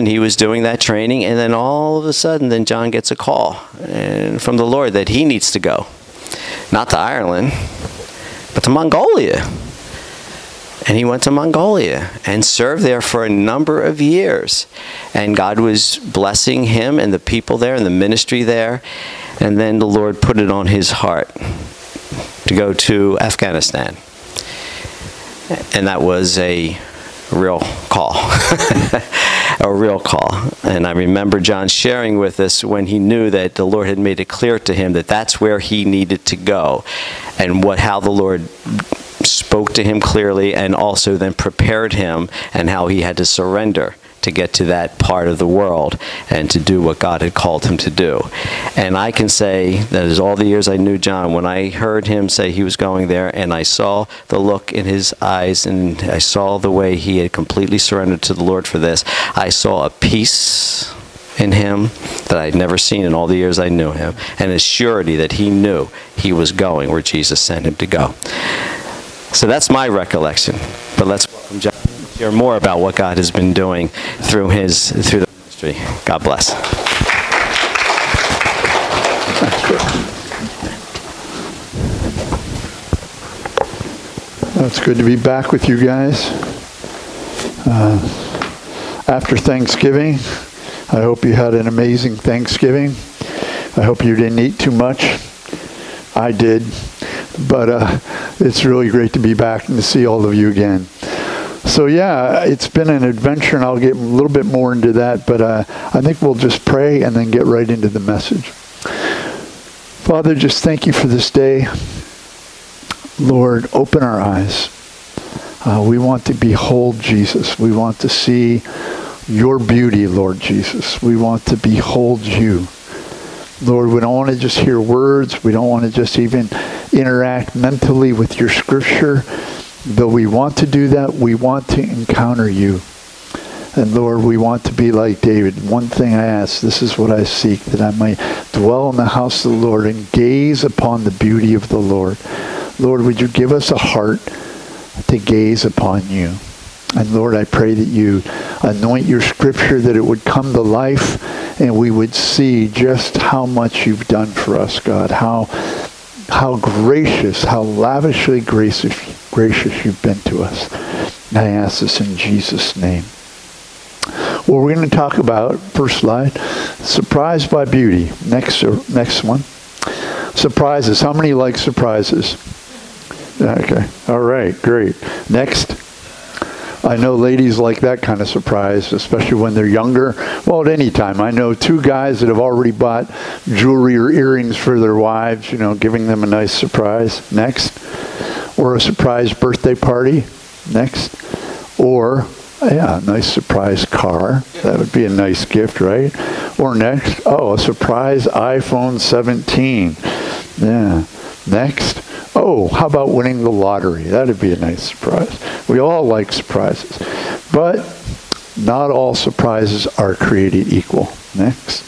and he was doing that training, and then all of a sudden, then John gets a call from the Lord that he needs to go. Not to Ireland, but to Mongolia. And he went to Mongolia and served there for a number of years. And God was blessing him and the people there and the ministry there. And then the Lord put it on his heart to go to Afghanistan. And that was a real call. A real call. And I remember John sharing with us when he knew that the Lord had made it clear to him that that's where he needed to go. And how the Lord spoke to him clearly, and also then prepared him, and how he had to surrender to get to that part of the world and to do what God had called him to do. And I can say that as all the years I knew John, when I heard him say he was going there, and I saw the look in his eyes, and I saw the way he had completely surrendered to the Lord for this, I saw a peace in him that I'd never seen in all the years I knew him, and a surety that he knew he was going where Jesus sent him to go. So that's my recollection. But let's welcome John to hear more about what God has been doing through the ministry. God bless. It's good to be back with you guys. After Thanksgiving, I hope you had an amazing Thanksgiving. I hope you didn't eat too much. I did. But it's really great to be back and to see all of you again. So yeah, it's been an adventure, and I'll get a little bit more into that, but I think we'll just pray and then get right into the message. Father, just thank you for this day. Lord, open our eyes. We want to behold Jesus. We want to see your beauty, Lord Jesus. We want to behold you. Lord, we don't want to just hear words. We don't want to just even interact mentally with your scripture. Though we want to do that, we want to encounter you. And Lord, we want to be like David. One thing I ask, this is what I seek, that I might dwell in the house of the Lord and gaze upon the beauty of the Lord. Lord, would you give us a heart to gaze upon you? And Lord, I pray that you anoint your scripture, that it would come to life, and we would see just how much you've done for us, God. How gracious, how lavishly gracious you've been to us. And I ask this in Jesus' name. Well, we're going to talk about, first slide, surprised by beauty. Next one. Surprises. How many like surprises? Okay. All right. Great. Next. I know ladies like that kind of surprise, especially when they're younger. Well, at any time. I know 2 guys that have already bought jewelry or earrings for their wives, giving them a nice surprise. Next. Or a surprise birthday party. Next. Or, a nice surprise car. That would be a nice gift, right? Or next, a surprise iPhone 17. Yeah. Next. How about winning the lottery? That'd be a nice surprise. We all like surprises. But not all surprises are created equal. Next.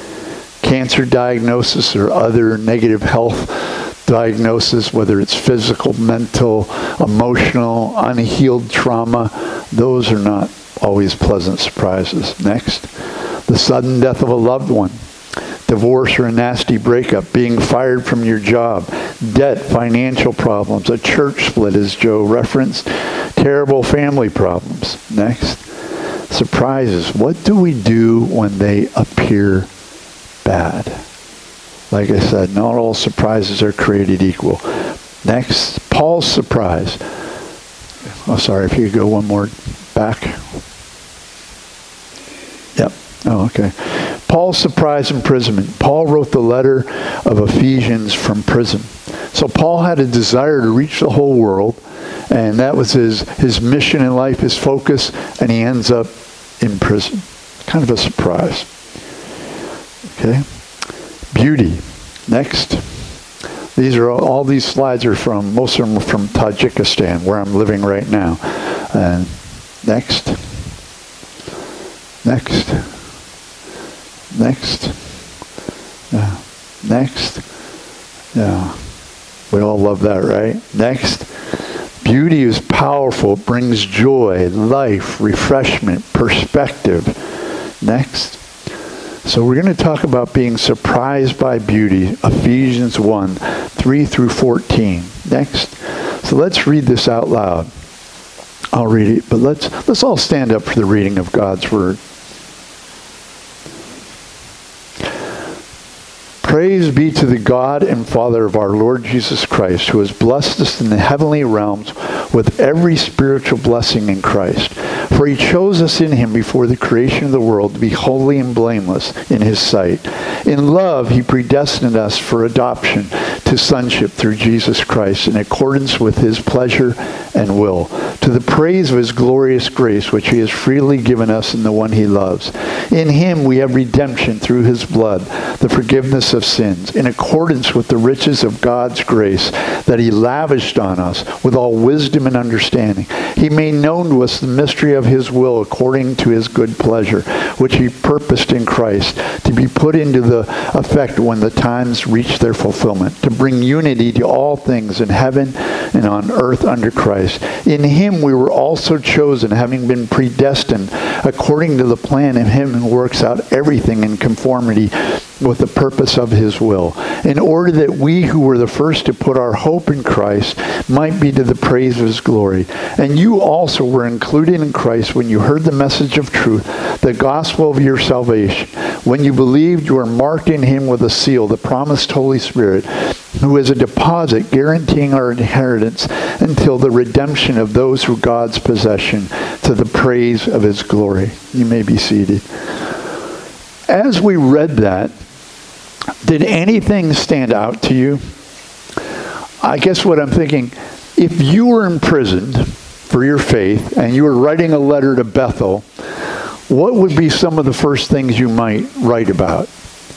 Cancer diagnosis or other negative health diagnosis, whether it's physical, mental, emotional, unhealed trauma, those are not always pleasant surprises. Next. The sudden death of a loved one. Divorce or a nasty breakup, being fired from your job, debt, financial problems, a church split, as Joe referenced, terrible family problems. Next, surprises. What do we do when they appear bad? Like I said, not all surprises are created equal. Next, Paul's surprise. Sorry, if you could go one more back. Yep. Okay. Paul's surprise imprisonment. Paul wrote the letter of Ephesians from prison. So Paul had a desire to reach the whole world, and that was his mission in life, his focus, and he ends up in prison. Kind of a surprise. Okay. Beauty. Next. All these slides are from, most of them are from Tajikistan, where I'm living right now. And next. Next. Yeah. Next. Yeah. We all love that, right? Next. Beauty is powerful. It brings joy, life, refreshment, perspective. Next. So we're going to talk about being surprised by beauty. Ephesians 1, 3 through 14. Next. So let's read this out loud. I'll read it, but let's all stand up for the reading of God's Word. Praise be to the God and Father of our Lord Jesus Christ, who has blessed us in the heavenly realms with every spiritual blessing in Christ. For he chose us in him before the creation of the world to be holy and blameless in his sight. In love, he predestined us for adoption to sonship through Jesus Christ in accordance with his pleasure and will, to the praise of his glorious grace, which he has freely given us in the one he loves. In him we have redemption through his blood, the forgiveness of sins, in accordance with the riches of God's grace that he lavished on us with all wisdom and understanding. He made known to us the mystery of his will according to his good pleasure, which he purposed in Christ to be put into the effect when the times reach their fulfillment, to bring unity to all things in heaven and on earth under Christ. In him we were also chosen, having been predestined according to the plan of him who works out everything in conformity with the purpose of his will, in order that we who were the first to put our hope in Christ might be to the praise of his glory. And you also were included in Christ when you heard the message of truth, the gospel of your salvation. When you believed, you were marked in him with a seal, the promised Holy Spirit, who is a deposit guaranteeing our inheritance until the redemption of those who are God's possession, to the praise of his glory. You may be seated. As we read that, did anything stand out to you? I guess what I'm thinking, if you were imprisoned for your faith and you were writing a letter to Bethel, what would be some of the first things you might write about?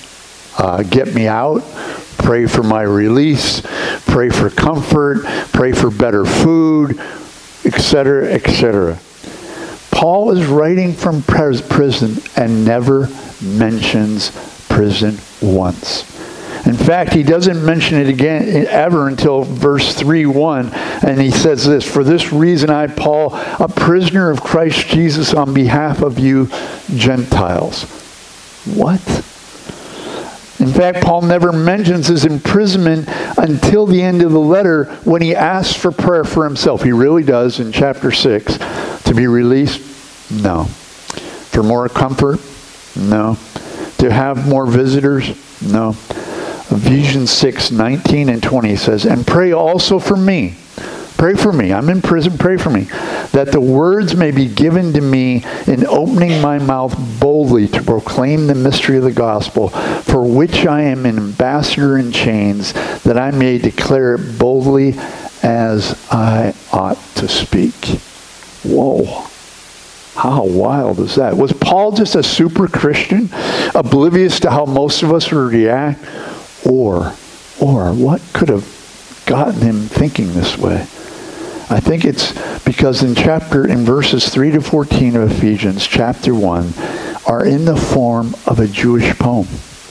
Get me out, pray for my release, pray for comfort, pray for better food, etc., etc. Paul is writing from prison and never mentions prison once. In fact, he doesn't mention it again ever until verse 3:1, and he says this, "For this reason I, Paul, a prisoner of Christ Jesus on behalf of you Gentiles." What? In fact, Paul never mentions his imprisonment until the end of the letter when he asks for prayer for himself. He really does in chapter 6. To be released? No. For more comfort? No. To have more visitors? No. Ephesians 6:19 and 20 says, "And pray also for me." Pray for me. I'm in prison. Pray for me. "That the words may be given to me in opening my mouth boldly to proclaim the mystery of the gospel, for which I am an ambassador in chains, that I may declare it boldly as I ought to speak." Whoa. How wild is that? Was Paul just a super Christian, oblivious to how most of us would react? Or what could have gotten him thinking this way? I think it's because in verses 3 to 14 of Ephesians chapter 1 are in the form of a Jewish poem.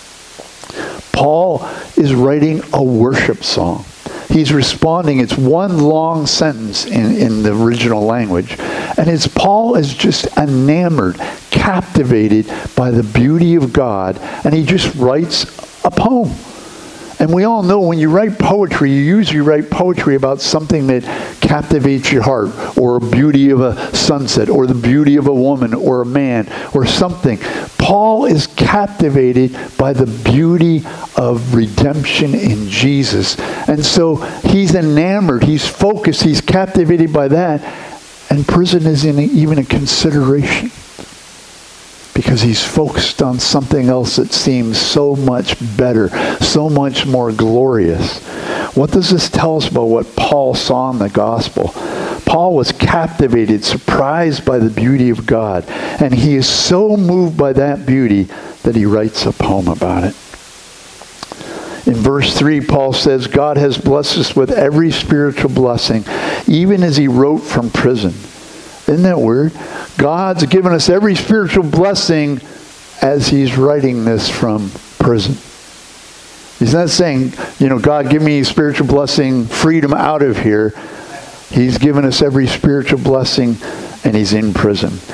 Paul is writing a worship song. He's responding. It's one long sentence in the original language. And Paul is just enamored, captivated by the beauty of God. And he just writes a poem. And we all know when you write poetry, you usually write poetry about something that captivates your heart, or a beauty of a sunset, or the beauty of a woman, or a man, or something. Paul is captivated by the beauty of redemption in Jesus. And so he's enamored, he's focused, he's captivated by that. And prison isn't even a consideration, because he's focused on something else that seems so much better, so much more glorious. What does this tell us about what Paul saw in the gospel? Paul was captivated, surprised by the beauty of God. And he is so moved by that beauty that he writes a poem about it. In verse 3, Paul says, "God has blessed us with every spiritual blessing, even as he wrote from prison." Isn't that weird? God's given us every spiritual blessing as he's writing this from prison. He's not saying, God, give me spiritual blessing, freedom out of here. He's given us every spiritual blessing, and he's in prison.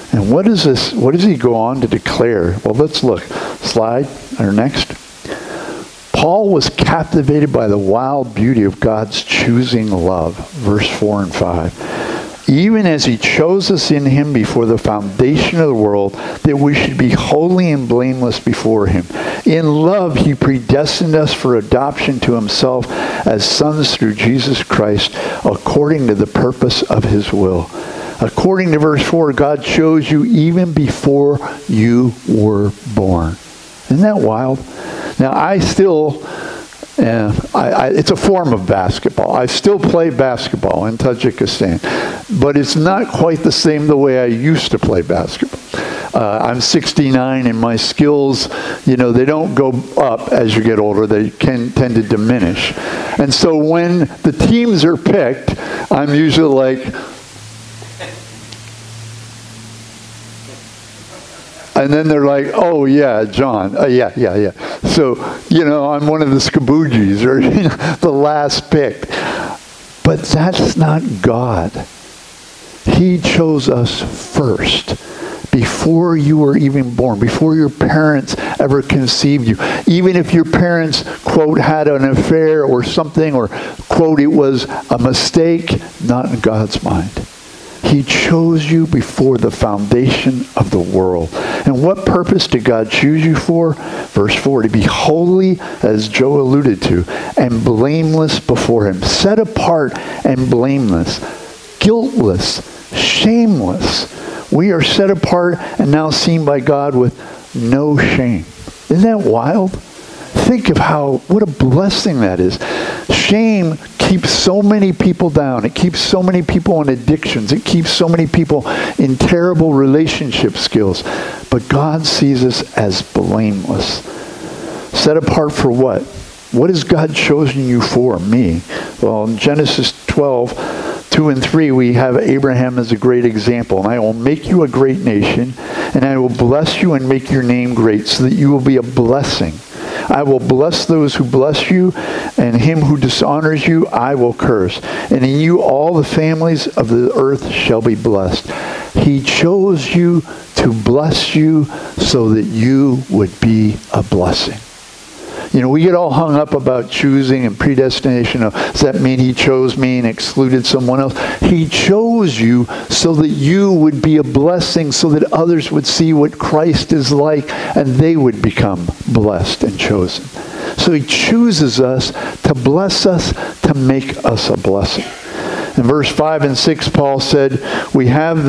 And what is this? What does he go on to declare? Well, let's look. Slide, or next. Paul was captivated by the wild beauty of God's choosing love. Verse 4 and 5. Even as he chose us in him before the foundation of the world, that we should be holy and blameless before him. In love, he predestined us for adoption to himself as sons through Jesus Christ, according to the purpose of his will. According to verse 4, God chose you even before you were born. Isn't that wild? Now, I still... it's a form of basketball. I still play basketball in Tajikistan, but it's not quite the same the way I used to play basketball. I'm 69, and my skills, they don't go up as you get older. They can tend to diminish. And so when the teams are picked, I'm usually like... And then they're like, oh, yeah, John. Yeah. So, I'm one of the Skaboojis, or the last pick. But that's not God. He chose us first, before you were even born, before your parents ever conceived you. Even if your parents, quote, had an affair or something, or, quote, it was a mistake, not in God's mind. He chose you before the foundation of the world. And what purpose did God choose you for? Verse 4, to be holy, as Joe alluded to, and blameless before him. Set apart and blameless, guiltless, shameless. We are set apart and now seen by God with no shame. Isn't that wild? Think of what a blessing that is. Shame keeps so many people down. It keeps so many people in addictions. It keeps so many people in terrible relationship skills. But God sees us as blameless. Set apart for what? What has God chosen you for? Me. Well, in Genesis 12, 2 and 3, we have Abraham as a great example. And I will make you a great nation, and I will bless you and make your name great, so that you will be a blessing. I will bless those who bless you, and him who dishonors you I will curse. And in you all the families of the earth shall be blessed. He chose you to bless you so that you would be a blessing. We get all hung up about choosing and predestination. Does that mean he chose me and excluded someone else? He chose you so that you would be a blessing, so that others would see what Christ is like, and they would become blessed and chosen. So he chooses us to bless us, to make us a blessing. In verse 5 and 6, Paul said, we have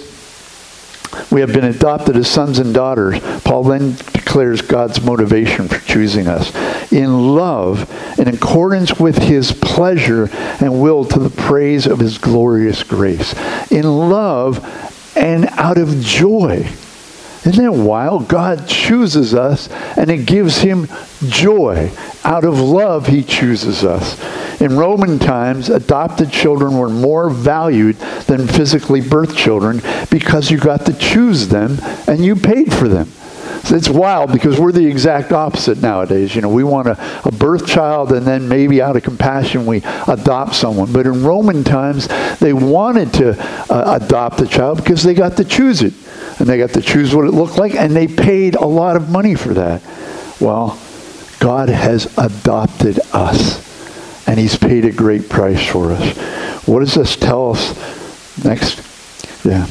been adopted as sons and daughters. Paul then declares God's motivation for choosing us. In love, in accordance with his pleasure and will, to the praise of his glorious grace. In love and out of joy. Isn't that wild? God chooses us, and it gives him joy. Out of love, he chooses us. In Roman times, adopted children were more valued than physically birthed children because you got to choose them and you paid for them. So it's wild because we're the exact opposite nowadays. We want a birth child, and then maybe out of compassion we adopt someone. But in Roman times, they wanted to adopt a child because they got to choose it. And they got to choose what it looked like, and they paid a lot of money for that. Well, God has adopted us, and he's paid a great price for us. What does this tell us? Next. Yeah.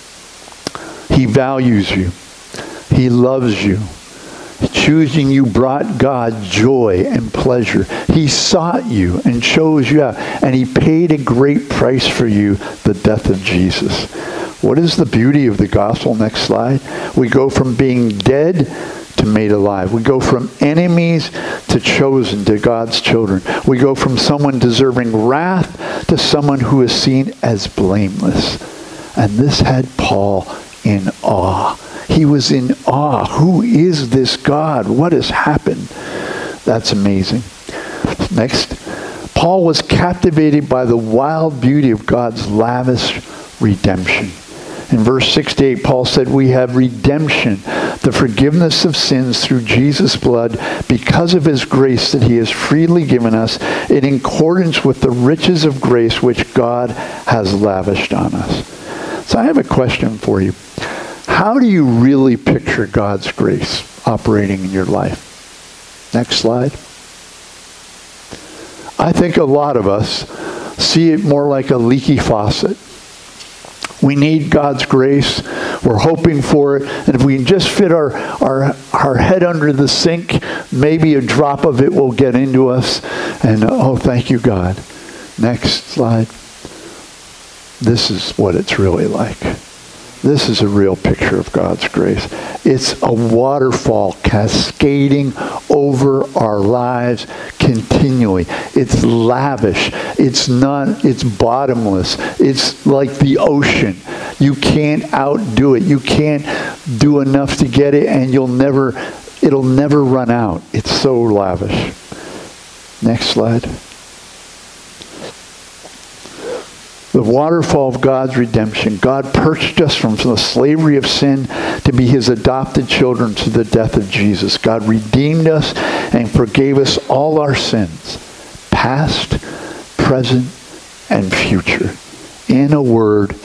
He values you. He loves you. Choosing you brought God joy and pleasure. He sought you and chose you out, and he paid a great price for you, the death of Jesus. What is the beauty of the gospel? Next slide. We go from being dead to made alive. We go from enemies to chosen, to God's children. We go from someone deserving wrath to someone who is seen as blameless. And this had Paul in awe. He was in awe. Who is this God? What has happened? That's amazing. Next. Paul was captivated by the wild beauty of God's lavish redemption. In verse 68, Paul said, we have redemption, the forgiveness of sins through Jesus' blood, because of his grace that he has freely given us, in accordance with the riches of grace which God has lavished on us. So I have a question for you. How do you really picture God's grace operating in your life? Next slide. I think a lot of us see it more like a leaky faucet. We need God's grace. We're hoping for it. And if we can just fit our head under the sink, maybe a drop of it will get into us. And oh, thank you, God. Next slide. This is what it's really like. This is a real picture of God's grace. It's a waterfall cascading over our lives continually. It's lavish. It's bottomless. It's like the ocean. You can't outdo it. You can't do enough to get it, and it'll never run out. It's so lavish. Next slide. The waterfall of God's redemption. God purchased us from the slavery of sin to be his adopted children through the death of Jesus. God redeemed us and forgave us all our sins, past, present, and future. In a word,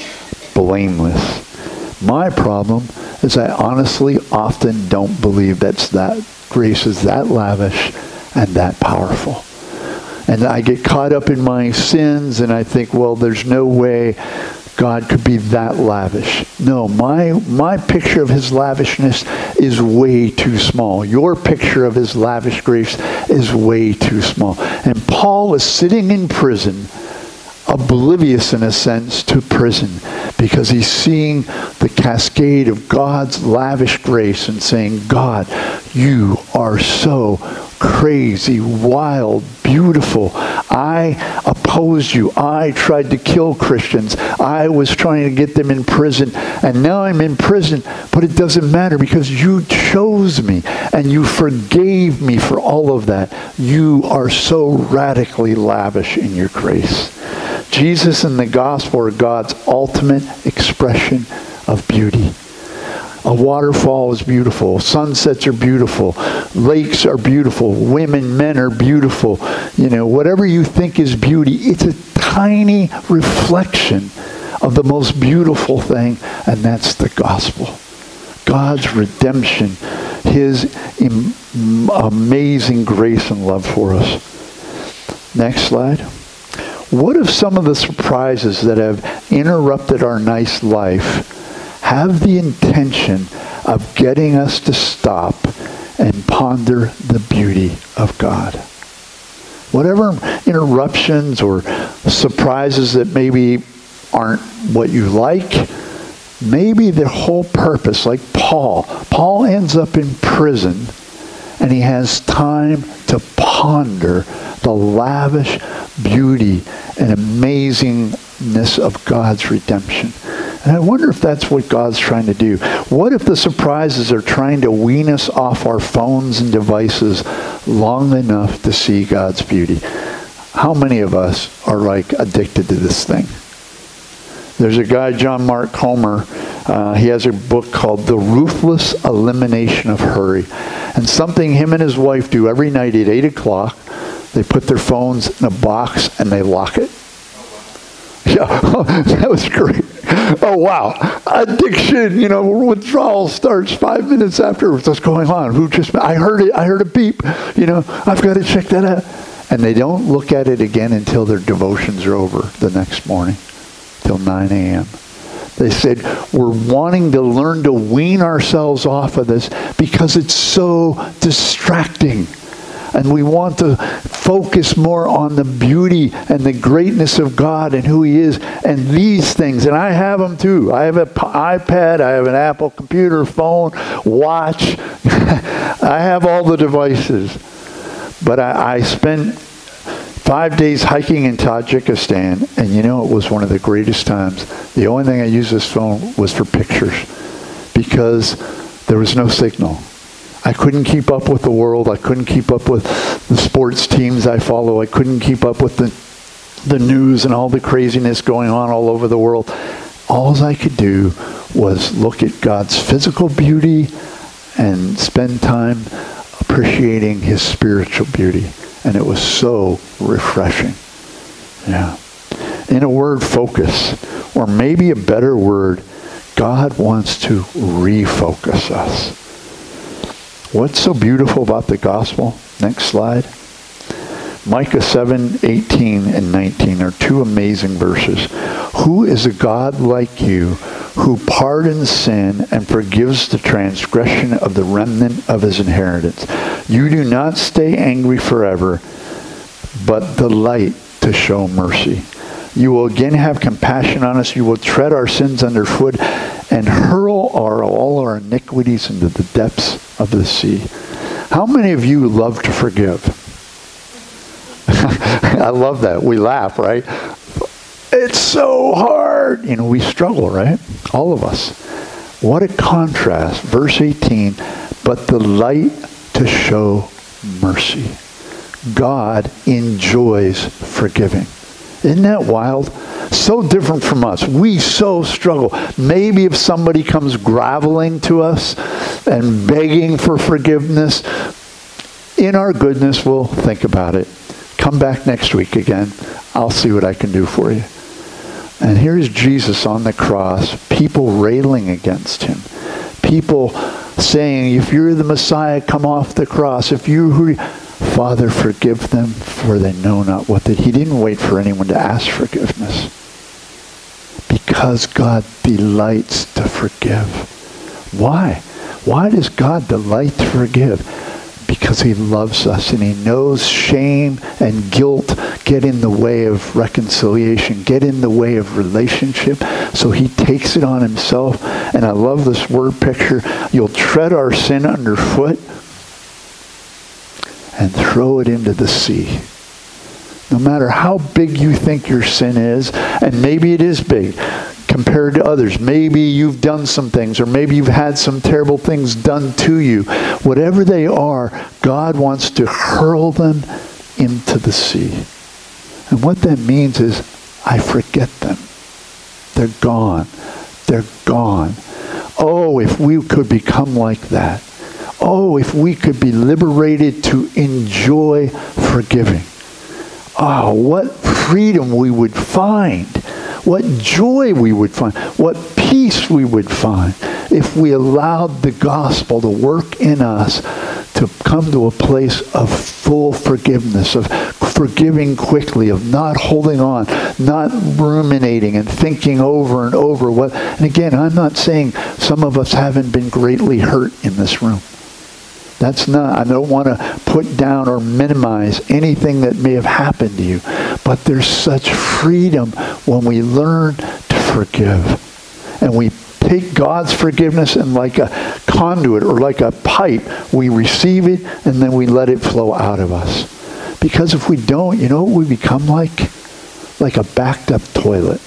blameless. My problem is I honestly often don't believe that grace is that lavish and that powerful. And I get caught up in my sins, and I think, well, there's no way God could be that lavish. No, my picture of his lavishness is way too small. Your picture of his lavish grace is way too small. And Paul is sitting in prison, oblivious in a sense to prison, because he's seeing the cascade of God's lavish grace and saying, God, you are so crazy, wild, beautiful. I opposed you. I tried to kill Christians. I was trying to get them in prison. And now I'm in prison. But it doesn't matter because you chose me and you forgave me for all of that. You are so radically lavish in your grace. Jesus and the gospel are God's ultimate expression of beauty. A waterfall is beautiful. Sunsets are beautiful. Lakes are beautiful. Women, men are beautiful. Whatever you think is beauty, it's a tiny reflection of the most beautiful thing, and that's the gospel. God's redemption, his amazing grace and love for us. Next slide. What if some of the surprises that have interrupted our nice life have the intention of getting us to stop and ponder the beauty of God? Whatever interruptions or surprises that maybe aren't what you like, maybe the whole purpose, like Paul ends up in prison and he has time to ponder the lavish beauty and amazingness of God's redemption. And I wonder if that's what God's trying to do. What if the surprises are trying to wean us off our phones and devices long enough to see God's beauty? How many of us are addicted to this thing? There's a guy, John Mark Comer, he has a book called The Ruthless Elimination of Hurry. And something him and his wife do every night at 8 o'clock, they put their phones in a box and they lock it. Yeah, that was great. Oh, wow. Addiction, withdrawal starts 5 minutes after. What's going on? I heard it. I heard a beep. I've got to check that out. And they don't look at it again until their devotions are over the next morning, till 9 a.m. They said, we're wanting to learn to wean ourselves off of this because it's so distracting. And we want to focus more on the beauty and the greatness of God and who he is and these things. And I have them too. I have an iPad. I have an Apple computer, phone, watch. I have all the devices. But I spent 5 days hiking in Tajikistan. And it was one of the greatest times. The only thing I used this phone was for pictures because there was no signal. I couldn't keep up with the world. I couldn't keep up with the sports teams I follow. I couldn't keep up with the news and all the craziness going on all over the world. All I could do was look at God's physical beauty and spend time appreciating his spiritual beauty. And it was so refreshing. Yeah. In a word, focus. Or maybe a better word, God wants to refocus us. What's so beautiful about the gospel? Next slide. Micah 7:18 and 19 are two amazing verses. Who is a God like you, who pardons sin and forgives the transgression of the remnant of his inheritance? You do not stay angry forever, but delight to show mercy. You will again have compassion on us. You will tread our sins underfoot and hurl all our iniquities into the depths of the sea. How many of you love to forgive? I love that. We laugh, right? It's so hard. We struggle, right? All of us. What a contrast. Verse 18, but delight to show mercy. God enjoys forgiving. Isn't that wild? So different from us. We so struggle. Maybe if somebody comes groveling to us and begging for forgiveness, in our goodness, we'll think about it. Come back next week again. I'll see what I can do for you. And here's Jesus on the cross, people railing against him. People saying, if you're the Messiah, come off the cross. If you're who... Father, forgive them, for they know not what they... He didn't wait for anyone to ask forgiveness. Because God delights to forgive. Why? Why does God delight to forgive? Because he loves us and he knows shame and guilt get in the way of reconciliation, get in the way of relationship. So he takes it on himself. And I love this word picture. You'll tread our sin underfoot and throw it into the sea. No matter how big you think your sin is, and maybe it is big compared to others. Maybe you've done some things, or maybe you've had some terrible things done to you. Whatever they are, God wants to hurl them into the sea. And what that means is, I forget them. They're gone. They're gone. Oh, if we could become like that. Oh, if we could be liberated to enjoy forgiving. Oh, what freedom we would find. What joy we would find. What peace we would find if we allowed the gospel to work in us to come to a place of full forgiveness, of forgiving quickly, of not holding on, not ruminating and thinking over and over what. And again, I'm not saying some of us haven't been greatly hurt in this room. That's not, I don't want to put down or minimize anything that may have happened to you. But there's such freedom when we learn to forgive. And we take God's forgiveness and like a conduit or like a pipe, we receive it and then we let it flow out of us. Because if we don't, you know what we become like? Like a backed up toilet.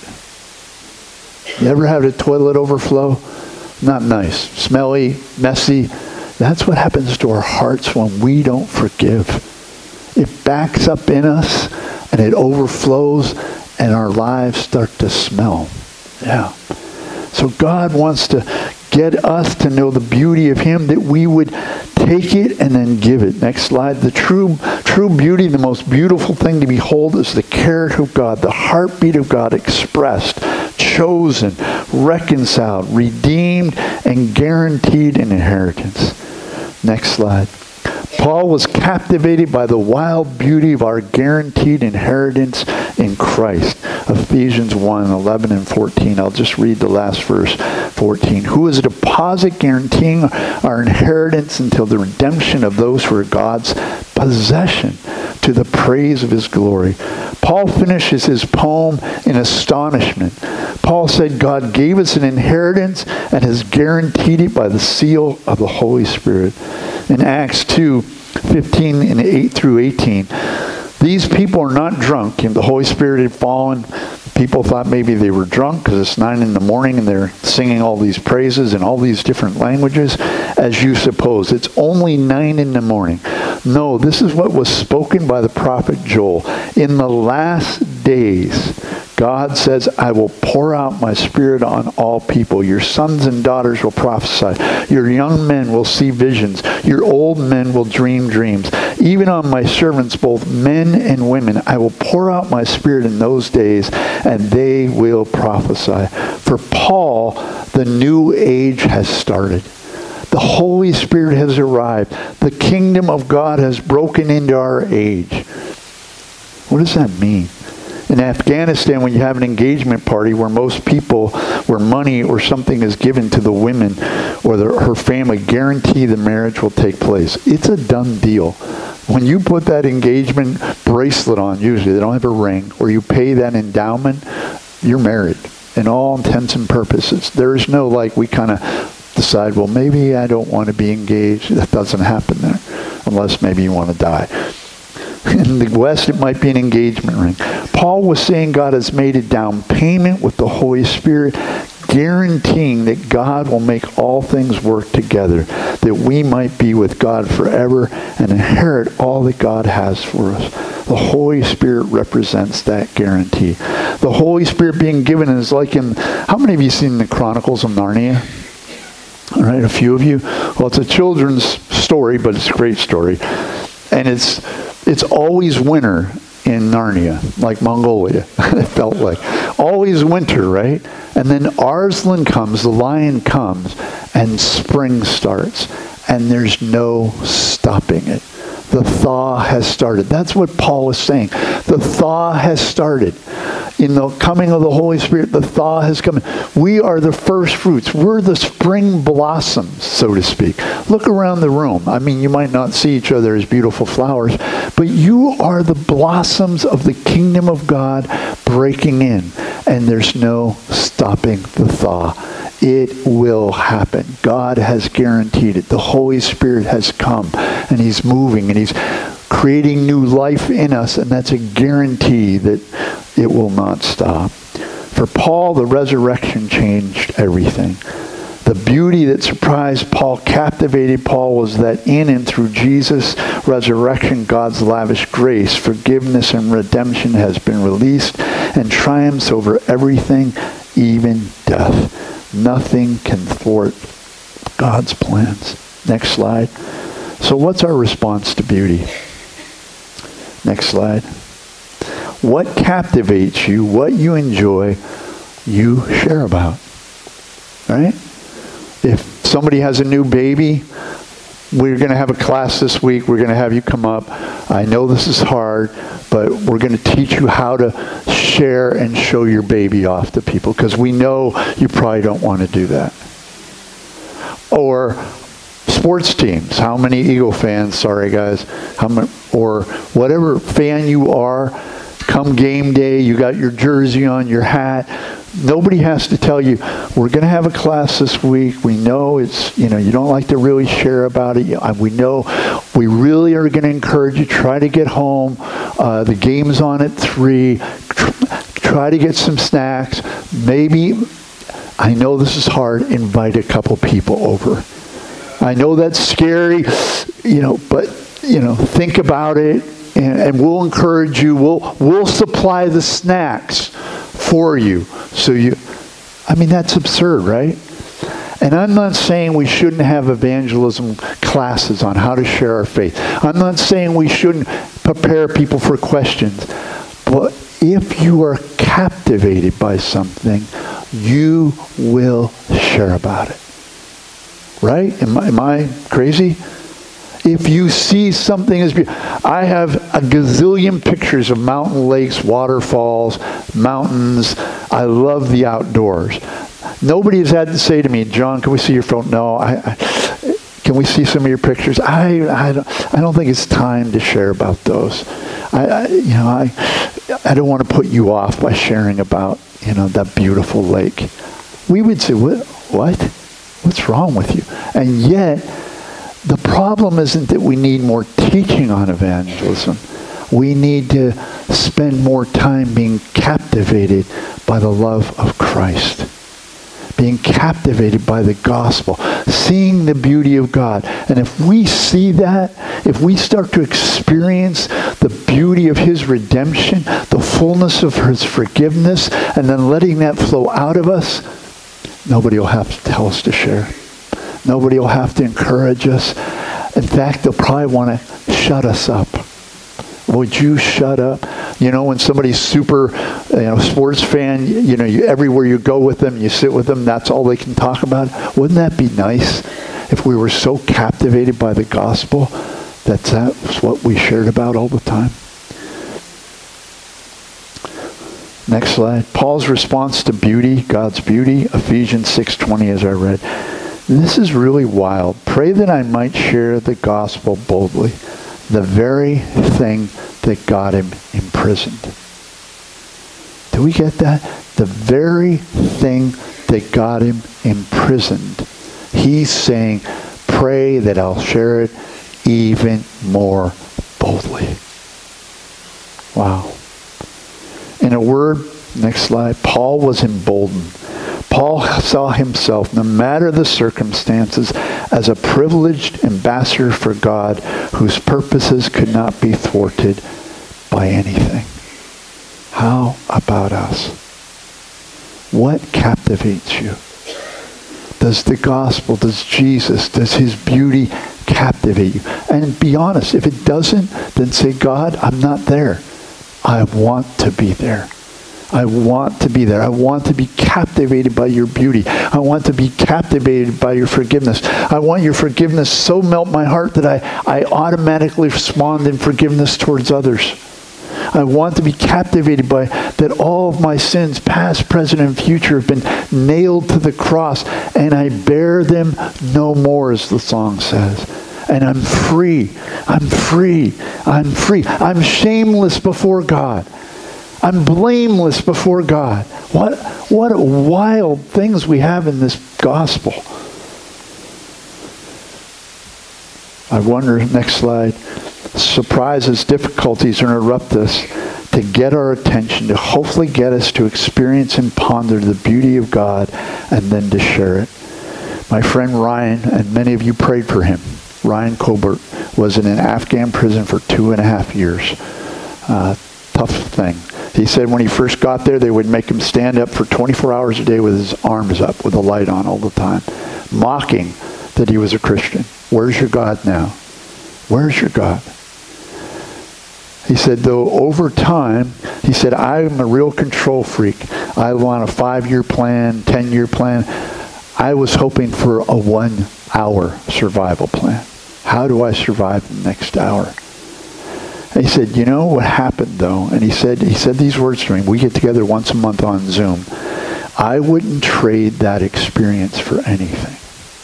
You ever had a toilet overflow? Not nice. Smelly, messy. That's what happens to our hearts when we don't forgive. It backs up in us and it overflows and our lives start to smell. Yeah. So God wants to get us to know the beauty of him, that we would take it and then give it. Next slide. The true beauty, the most beautiful thing to behold is the character of God, the heartbeat of God expressed, chosen, reconciled, redeemed, and guaranteed an inheritance. Next slide. Paul was captivated by the wild beauty of our guaranteed inheritance in Christ. Ephesians 1:11 and 14. I'll just read the last verse, 14. Who is a deposit guaranteeing our inheritance until the redemption of those who are God's possession, to the praise of his glory. Paul finishes his poem in astonishment. Paul said God gave us an inheritance and has guaranteed it by the seal of the Holy Spirit. In Acts 2:15 and 8 through 18, these people are not drunk. The Holy Spirit had fallen. People thought maybe they were drunk because it's 9 in the morning and they're singing all these praises in all these different languages, as you suppose. It's only 9 in the morning. No, this is what was spoken by the prophet Joel. In the last days, God says, I will pour out my spirit on all people. Your sons and daughters will prophesy. Your young men will see visions. Your old men will dream dreams. Even on my servants, both men and women, I will pour out my spirit in those days, and they will prophesy. For Paul, The new age has started. The Holy Spirit has arrived. The kingdom of God has broken into our age. What does that mean? In Afghanistan, when you have an engagement party where where money or something is given to the women or her family, guarantee the marriage will take place. It's a done deal. When you put that engagement bracelet on, usually they don't have a ring, or you pay that endowment, you're married in all intents and purposes. There is no we kind of decide, well, maybe I don't want to be engaged. That doesn't happen there, unless maybe you want to die. In the West, it might be an engagement ring. Paul was saying God has made a down payment with the Holy Spirit, guaranteeing that God will make all things work together, that we might be with God forever and inherit all that God has for us. The Holy Spirit represents that guarantee. The Holy Spirit being given is like in, how many of you seen the Chronicles of Narnia? All right, a few of you. Well, it's a children's story, but it's a great story. And it's always winter in Narnia, like Mongolia. It felt like. Always winter, right? And then Arslan comes, the lion comes, and spring starts. And there's no stopping it. The thaw has started. That's what Paul is saying. The thaw has started. In the coming of the Holy Spirit, the thaw has come. We are the first fruits. We're the spring blossoms, so to speak. Look around the room. I mean, you might not see each other as beautiful flowers, but you are the blossoms of the kingdom of God breaking in. And there's no stopping the thaw. It will happen. God has guaranteed it. The Holy Spirit has come, and He's moving, and He's creating new life in us, and that's a guarantee that it will not stop. For Paul, the resurrection changed everything. The beauty that surprised Paul, captivated Paul, was that in and through Jesus' resurrection, God's lavish grace, forgiveness, and redemption has been released and triumphs over everything, even death. Nothing can thwart God's plans. Next slide. So what's our response to beauty? Next slide. What captivates you, what you enjoy, you share about. Right? If somebody has a new baby, we're going to have a class this week. We're going to have you come up. I know this is hard, but we're going to teach you how to share and show your baby off to people, because we know you probably don't want to do that. Or sports teams. How many Eagle fans? Sorry, guys. Or whatever fan you are, come game day, you got your jersey on, your hat. Nobody has to tell you, we're going to have a class this week. We know it's, you don't like to really share about it. We know we really are going to encourage you. Try to get home. The game's on at 3. Try to get some snacks. Maybe, I know this is hard, invite a couple people over. I know that's scary, but, think about it, and we'll encourage you. We'll supply the snacks for you. So that's absurd, right? And I'm not saying we shouldn't have evangelism classes on how to share our faith. I'm not saying we shouldn't prepare people for questions. But if you are captivated by something, you will share about it. Right? Am I crazy? If you see something as beautiful, I have a gazillion pictures of mountain lakes, waterfalls, mountains. I love the outdoors. Nobody has had to say to me, John, can we see your phone? No, can we see some of your pictures? I don't think it's time to share about those. I don't want to put you off by sharing about that beautiful lake. We would say, what? What's wrong with you? And yet, the problem isn't that we need more teaching on evangelism. We need to spend more time being captivated by the love of Christ. Being captivated by the gospel. Seeing the beauty of God. And if we see that, if we start to experience the beauty of His redemption, the fullness of His forgiveness, and then letting that flow out of us, nobody will have to tell us to share. Nobody will have to encourage us. In fact, they'll probably want to shut us up. Would you shut up? You know, when somebody's super, sports fan, everywhere you go with them, you sit with them, that's all they can talk about. Wouldn't that be nice if we were so captivated by the gospel that that's what we shared about all the time? Next slide. Paul's response to beauty, God's beauty, Ephesians 6:20 as I read. This is really wild. Pray that I might share the gospel boldly, the very thing that got him imprisoned. Do we get that? The very thing that got him imprisoned. He's saying, pray that I'll share it even more boldly. Wow. In a word, next slide, Paul was emboldened. Paul saw himself, no matter the circumstances, as a privileged ambassador for God whose purposes could not be thwarted by anything. How about us? What captivates you? Does the gospel, does Jesus, does his beauty captivate you? And be honest, if it doesn't, then say, God, I'm not there. I want to be there. I want to be there. I want to be captivated by your beauty. I want to be captivated by your forgiveness. I want your forgiveness so melt my heart that I automatically respond in forgiveness towards others. I want to be captivated by that all of my sins, past, present, and future, have been nailed to the cross, and I bear them no more, as the song says. And I'm free. I'm free. I'm free. I'm shameless before God. I'm blameless before God. What wild things we have in this gospel. I wonder, next slide, surprises, difficulties interrupt us to get our attention, to hopefully get us to experience and ponder the beauty of God and then to share it. My friend Ryan, and many of you prayed for him, Ryan Colbert, was in an Afghan prison for 2.5 years. Tough thing. He said when he first got there, they would make him stand up for 24 hours a day with his arms up, with the light on all the time, mocking that he was a Christian. Where's your God now? Where's your God? He said, though, over time, he said, I'm a real control freak. I want a 5-year plan, 10-year plan. I was hoping for a 1-hour survival plan. How do I survive the next hour? And he said, you know what happened, though? And he said these words to me. We get together once a month on Zoom. I wouldn't trade that experience for anything.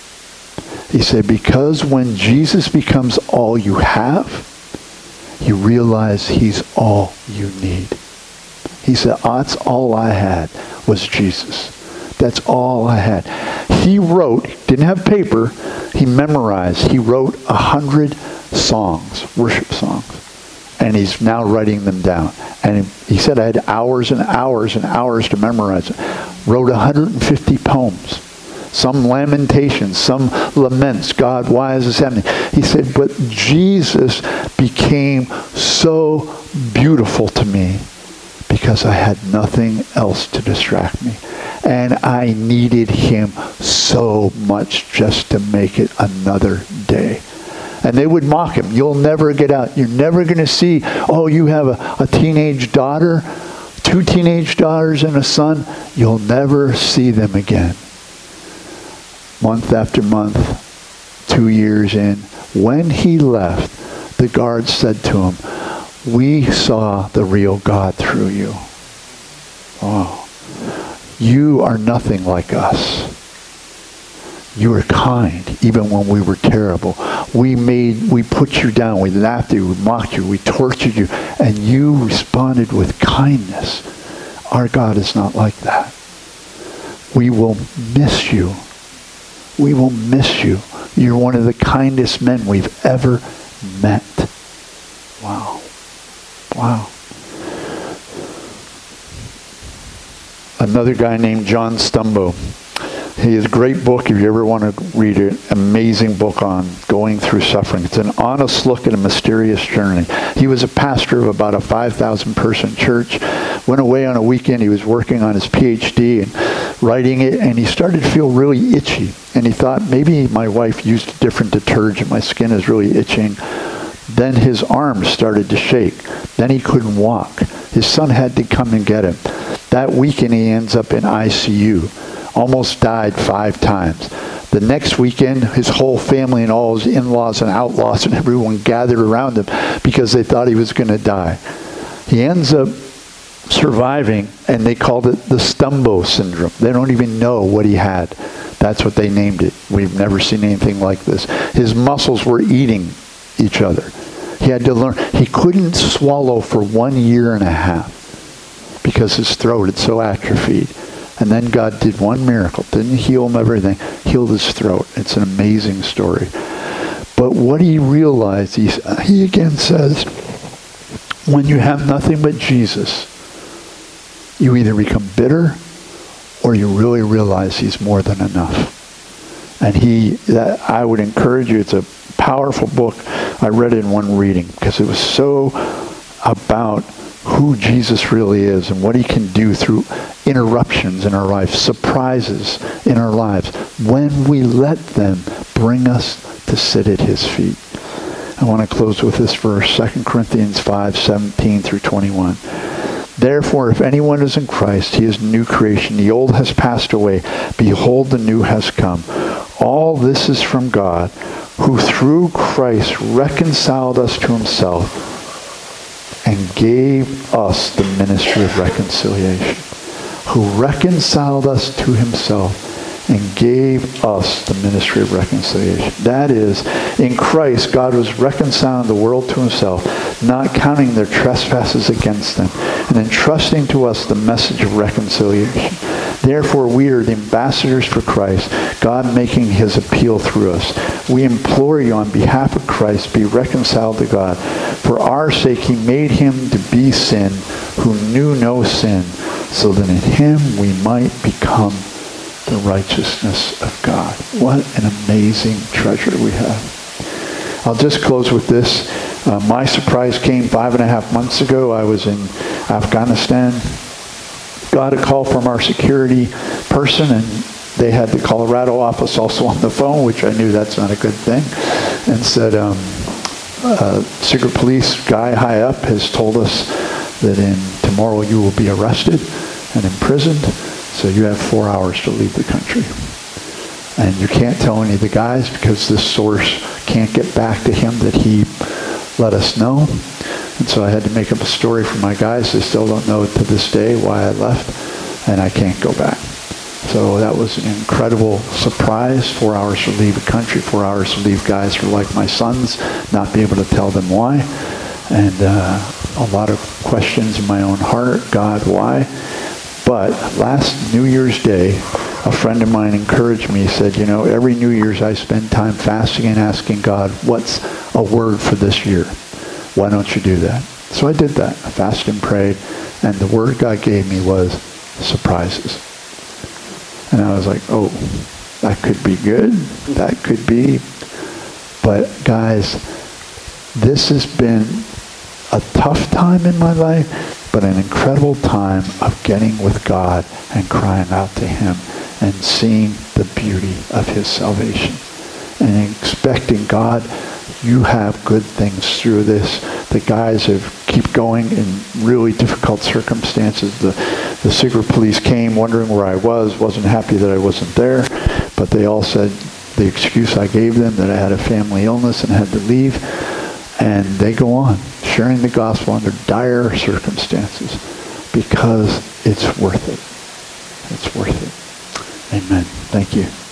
He said, because when Jesus becomes all you have, you realize he's all you need. He said, that's all I had was Jesus. That's all I had. He wrote, didn't have paper, he memorized. He wrote 100 songs, worship songs. And he's now writing them down. And he said, I had hours and hours and hours to memorize it. Wrote 150 poems. Some lamentations, some laments. God, why is this happening? He said, but Jesus became so beautiful to me because I had nothing else to distract me. And I needed him so much just to make it another day. And they would mock him. You'll never get out. You're never going to see, oh, you have a teenage daughter, 2 teenage daughters and a son. You'll never see them again. Month after month, 2 years in, when he left, the guards said to him, we saw the real God through you. Oh, you are nothing like us. You were kind, even when we were terrible. We put you down. We laughed at you. We mocked you. We tortured you. And you responded with kindness. Our God is not like that. We will miss you. We will miss you. You're one of the kindest men we've ever met. Wow. Wow. Another guy named John Stumbo. He has a great book, if you ever want to read it, amazing book on going through suffering. It's an honest look at a mysterious journey. He was a pastor of about a 5,000 person church, went away on a weekend, he was working on his PhD and writing it, and he started to feel really itchy. And he thought, maybe my wife used a different detergent, my skin is really itching. Then his arms started to shake. Then he couldn't walk. His son had to come and get him. That weekend he ends up in ICU. Almost died 5 times. The next weekend, his whole family and all his in-laws and outlaws and everyone gathered around him because they thought he was going to die. He ends up surviving, and they called it the Stumbo syndrome. They don't even know what he had. That's what they named it. We've never seen anything like this. His muscles were eating each other. He had to learn. He couldn't swallow for 1.5 years because his throat had so atrophied. And then God did one miracle. Didn't heal him everything. Healed his throat. It's an amazing story. But what he realized, he again says, when you have nothing but Jesus, you either become bitter or you really realize he's more than enough. And I would encourage you, it's a powerful book. I read it in one reading because it was so about who Jesus really is and what he can do through interruptions in our life, surprises in our lives, when we let them bring us to sit at his feet. I want to close with this verse, 2 Corinthians 5:17 through 21. Therefore, if anyone is in Christ, he is a new creation. The old has passed away. Behold, the new has come. All this is from God, who through Christ reconciled us to himself and gave us the ministry of reconciliation. Who reconciled us to himself and gave us the ministry of reconciliation. That is, in Christ, God was reconciling the world to himself, not counting their trespasses against them, and entrusting to us the message of reconciliation. Therefore, we are the ambassadors for Christ, God making his appeal through us. We implore you on behalf of Christ, be reconciled to God. For our sake, he made him to be sin who knew no sin, so that in him we might become the righteousness of God. What an amazing treasure we have. I'll just close with this. My surprise came 5.5 months ago. I was in Afghanistan. Got a call from our security person, and they had the Colorado office also on the phone, which I knew that's not a good thing, and said, secret police guy high up has told us that tomorrow you will be arrested and imprisoned. So you have 4 hours to leave the country. And you can't tell any of the guys because this source can't get back to him that he let us know. And so I had to make up a story for my guys. They still don't know to this day why I left, and I can't go back. So that was an incredible surprise. 4 hours to leave the country, 4 hours to leave guys who are like my sons, not be able to tell them why. And a lot of questions in my own heart. God, why? But last New Year's Day, a friend of mine encouraged me. He said, every New Year's I spend time fasting and asking God, what's a word for this year? Why don't you do that? So I did that. I fasted and prayed, and the word God gave me was surprises. And I was like, oh, that could be good. That could be. But guys, this has been a tough time in my life, but an incredible time of getting with God and crying out to him and seeing the beauty of his salvation and expecting, God, you have good things through this. The guys have keep going in really difficult circumstances. The secret police came wondering where I was, wasn't happy that I wasn't there, but they all said the excuse I gave them, that I had a family illness and had to leave, and they go on sharing the gospel under dire circumstances because it's worth it. It's worth it. Amen. Thank you.